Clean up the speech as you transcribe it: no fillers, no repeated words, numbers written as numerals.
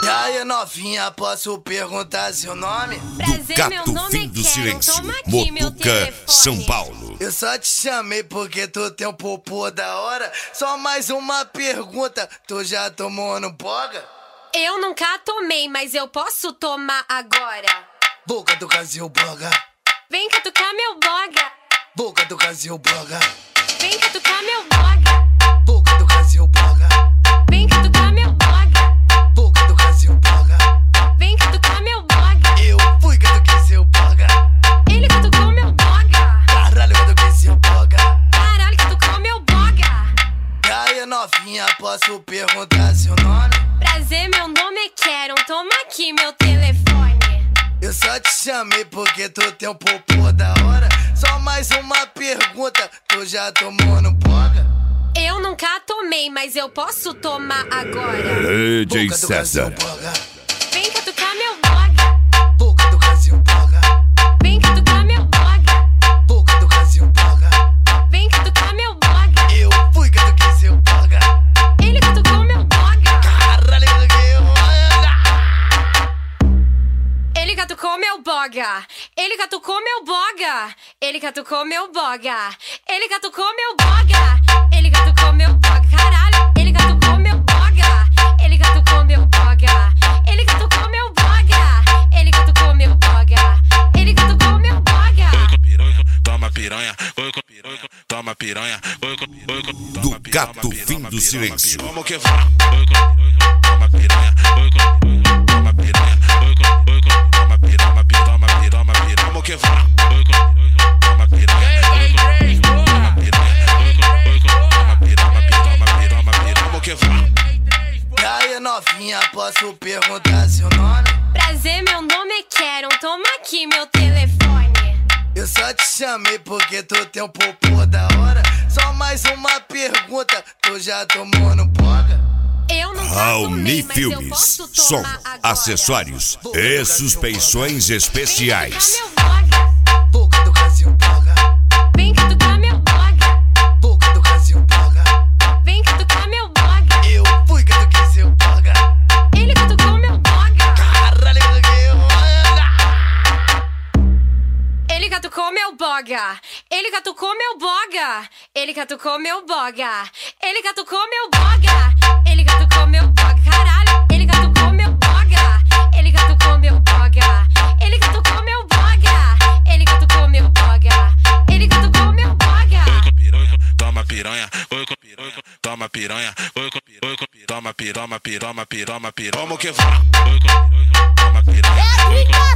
E aí, novinha, posso perguntar seu nome? Do Cato Fim do Silêncio, Motuca, São Paulo. Eu só te chamei porque tu tem um popô da hora. Só mais uma pergunta, tu já tomou no boga? Eu nunca tomei, mas eu posso tomar agora. Boca do Brasil, boga. Vem catucar meu boga. Boca do Brasil, boga. Vem catucar meu boga. Boca do Brasil, boga. Vem catucar meu boga. Boca do Brasil, boga. Vem catucar meu boga. Eu fui catuquei seu boga. Ele catucou meu boga. Caralho, catuquei seu boga. Caralho, catucou meu boga. E aí, novinha, posso perguntar seu nome? Prazer, meu nome é Quero. Toma aqui meu telefone. Eu só te chamei porque tu tem um popô da hora. Só mais uma pergunta, tu já tomou no boga? Eu nunca tomei, mas eu posso tomar agora. DJ Boca do César. Brasil, boga. Vem catucar meu boga. Boca do Brasil, boga. Vem catucar meu boga. Boca do Brasil, boga. Vem catucar meu boga. Eu fui catuquei seu boga. Ele catucou meu boga. Caralho, catuquei boga. Ele catucou meu boga. Ele catucou meu boga. Ele catucou meu boga. Ele catucou meu boga. Ele catucou meu boga. Caralho, ele catucou meu boga. Ele catucou meu boga. Ele catucou meu boga. Ele catucou meu boga. Ele catucou meu boga. Toma piranha, oi com piranha, toma piranha, oi com Do Cato Fim do Silêncio. Vamos que vai. Toma piranha, oi com toma piranha, oi com toma piranha, toma piranha, vamos que vai. Toma piranha, oi com toma piranha, oi com toma piranha, vamos que vai. E aí, novinha, posso perguntar seu nome? Prazer, meu nome é Quero. Toma aqui meu telefone. Eu só te chamei porque tu tem um popô da hora. Só mais uma pergunta, tu já tomou no boga? Eu nunca Raoni tomei, mas eu Filmes, posso som, tomar agora. acessórios e suspensões especiais. Vem catucar meu boga. Boca do Brasil, boga. Vem catucar meu boga. Boca do Brasil, boga. Vem catucar meu boga. Eu fui catuquei seu boga. Ele catucou meu boga. Caralho, catuquei boga. Ele catucou meu boga. Ele catucou meu boga. Ele catucou meu boga. Ele catucou meu boga. Ele catucou meu boga. Caralho, ele catucou meu boga. Ele catucou meu boga. Ele catucou meu boga. Ele catucou meu boga. Ele catucou meu boga. Toma piranha, oi com toma piranha, oi com toma piranha, vamos que vai. Toma piranha, oi com